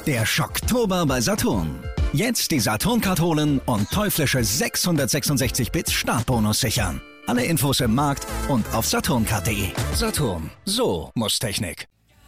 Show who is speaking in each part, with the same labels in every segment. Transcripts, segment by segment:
Speaker 1: Der Schocktober bei Saturn. Jetzt die Saturn-Card holen und teuflische 666-Bit Startbonus sichern. Alle Infos im Markt und auf saturncard.de. Saturn, so muss Technik.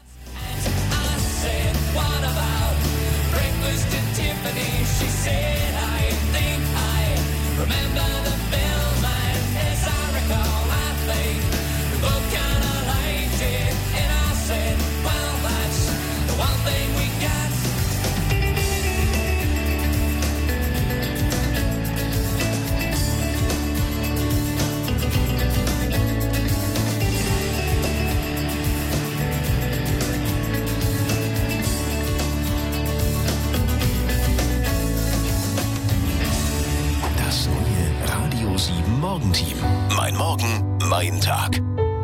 Speaker 2: Das neue Radio 7 Morgenteam. Mein Morgen, mein Tag.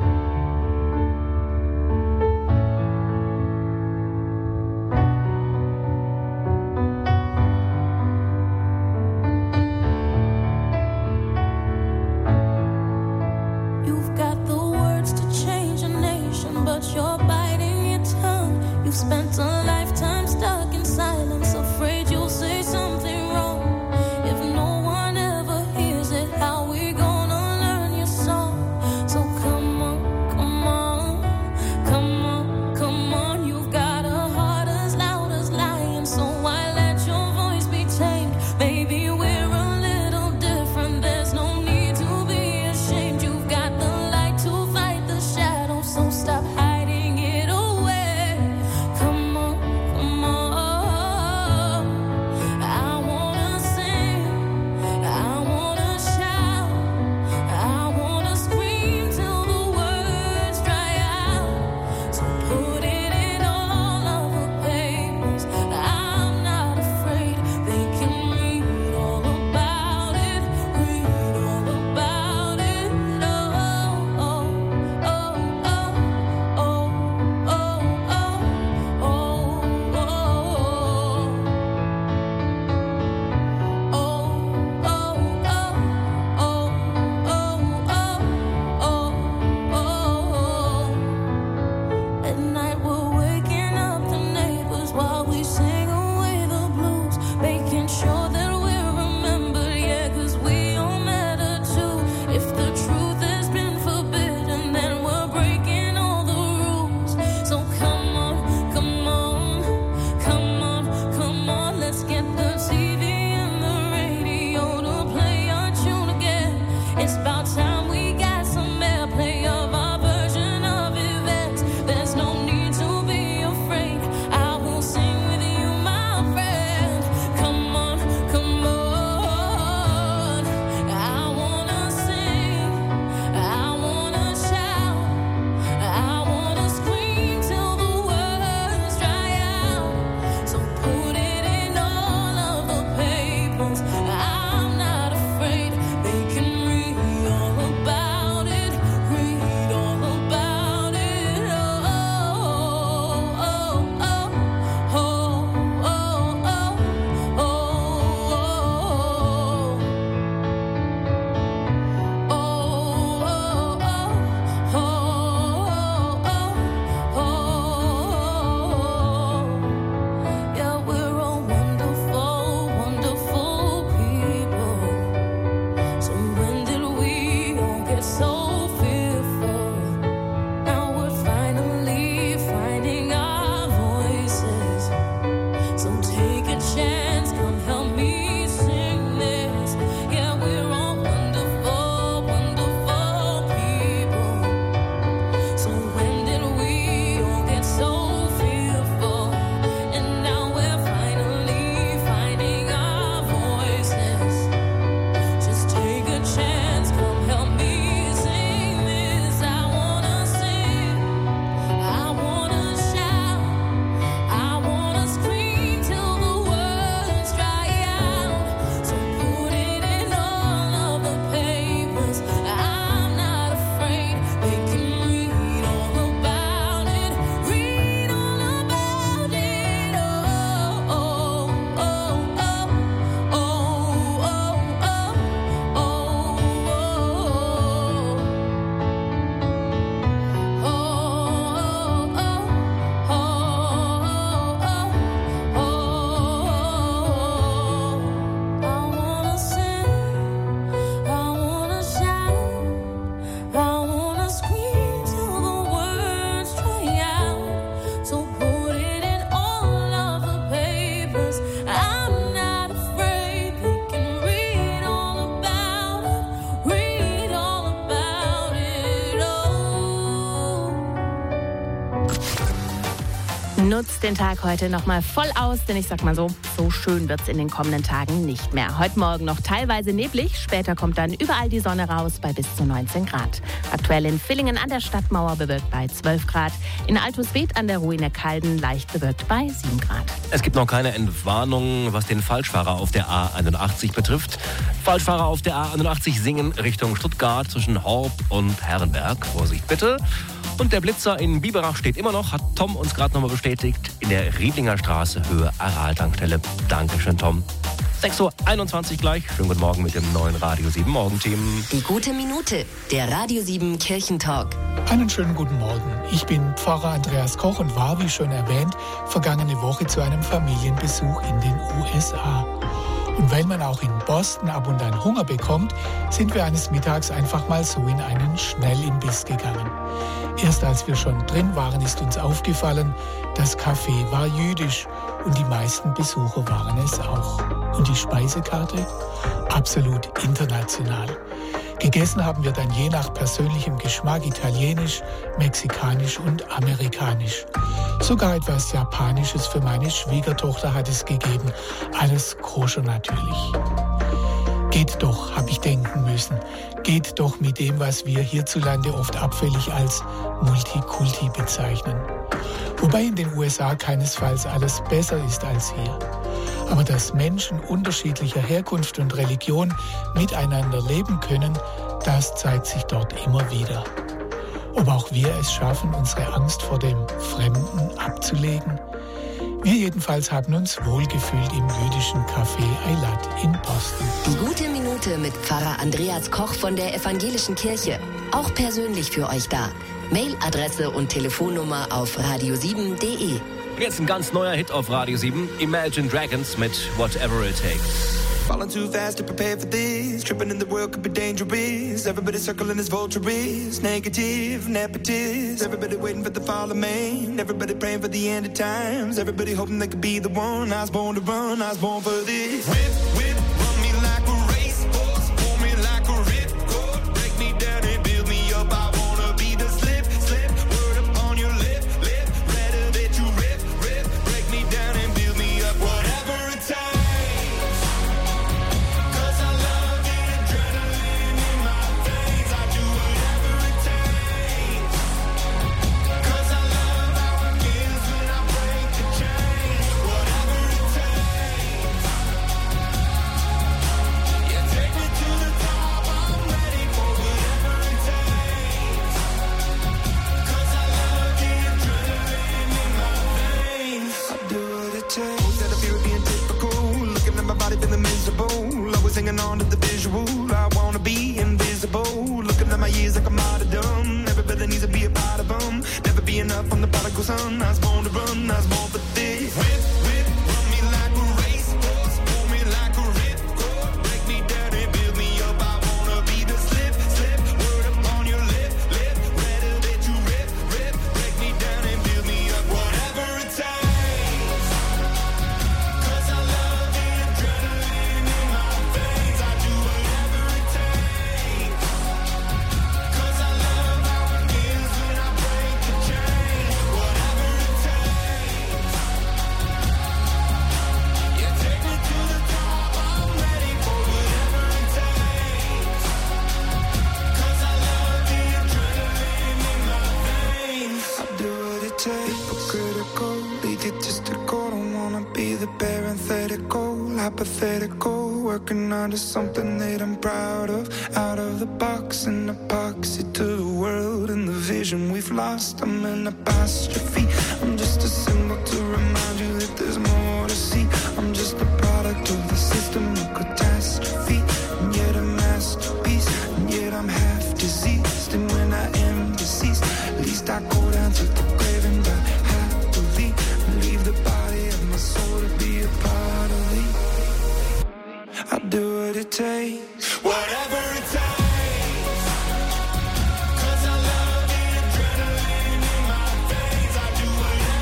Speaker 3: You've got the words to change a nation, but you're biting your tongue. You've spent a lifetime stuck in silence, afraid you'll say something wrong. If no one ever hears it, how we gonna learn your song? So come on, come on, come on, come on. You've got a heart as loud as lion, so why let your voice be tamed? Maybe we're a little different, there's no need to be ashamed. You've got the light to fight the shadow, so stop hiding it away. Come on,
Speaker 4: Nutzt den Tag heute nochmal voll aus, denn ich sag mal so schön wird's in den kommenden Tagen nicht mehr. Heute Morgen noch teilweise neblig, später kommt dann überall die Sonne raus bei bis zu 19 Grad. Aktuell in Villingen an der Stadtmauer bewölkt bei 12 Grad, in Altuswed an der Ruine Kalden leicht bewölkt bei 7 Grad.
Speaker 5: Es gibt noch keine Entwarnung, was den Falschfahrer auf der A81 betrifft. Falschfahrer auf der A81 Singen Richtung Stuttgart zwischen Horb und Herrenberg. Vorsicht bitte. Und der Blitzer in Biberach steht immer noch, hat Tom uns gerade nochmal bestätigt, in der Riedlinger Straße, Höhe Aral-Tankstelle. Dankeschön, Tom. 6.21 Uhr gleich. Schönen guten Morgen mit dem neuen Radio 7 Morgenteam.
Speaker 6: Die gute Minute, der Radio 7 Kirchentalk.
Speaker 7: Einen schönen guten Morgen. Ich bin Pfarrer Andreas Koch und war, wie schon erwähnt, vergangene Woche zu einem Familienbesuch in den USA. Und weil man auch in Boston ab und an Hunger bekommt, sind wir eines Mittags einfach mal so in einen Schnellimbiss gegangen. Erst als wir schon drin waren, ist uns aufgefallen, das Café war jüdisch und die meisten Besucher waren es auch. Und die Speisekarte? Absolut international. Gegessen haben wir dann je nach persönlichem Geschmack italienisch, mexikanisch und amerikanisch. Sogar etwas Japanisches für meine Schwiegertochter hat es gegeben. Alles koscher natürlich. Geht doch, habe ich denken müssen. Geht doch mit dem, was wir hierzulande oft abfällig als Multikulti bezeichnen. Wobei in den USA keinesfalls alles besser ist als hier. Aber dass Menschen unterschiedlicher Herkunft und Religion miteinander leben können, das zeigt sich dort immer wieder. Ob auch wir es schaffen, unsere Angst vor dem Fremden abzulegen? Wir jedenfalls haben uns wohlgefühlt im jüdischen Café Eilat in Boston.
Speaker 6: Die gute Minute mit Pfarrer Andreas Koch von der Evangelischen Kirche. Auch persönlich für euch da. Mailadresse und Telefonnummer auf radio7.de.
Speaker 5: Jetzt ein ganz neuer Hit auf Radio 7. Imagine Dragons mit Whatever It Takes.
Speaker 8: Falling too fast to prepare for this. Tripping in the world could be dangerous. Everybody circling as vultures. Negative, nepotist. Everybody waiting for the fall of man. Everybody praying for the end of times. Everybody hoping they could be the one. I was born to run, I was born for this. Whip, whip, run me like a racehorse. Pull me like a ripcord. Break me down and build me up. I wanna be the slip, slip. Word upon your lip, lip. Rather that you rip, rip. Break me down and build me up. Whatever it takes. Hanging on to the visual, I wanna be invisible. Looking at my years like I'm out of dumb. Everybody needs to be a part of them. Never be enough, I'm the prodigal son. I was born to run, I was born for this. Whip, whip, run me like a racehorse. Pull me like a ripcord. Break me down and build me up. I wanna be the slip, slip. Word upon your lip, lip. Rather that you rip, rip. Break me down and build me up. Whatever it takes. Hypothetical, working onto something that I'm proud of. Out of the box, an epoxy to the world and the vision we've lost. I'm an apostrophe. I'm just a symbol to remind you that there's more to see. I'm just a product of the system of catastrophe, and yet a masterpiece, and yet I'm half diseased. And when I am deceased, at least I go down to the grave and die happily, and leave the body of my soul to be a part of me. I do what it takes.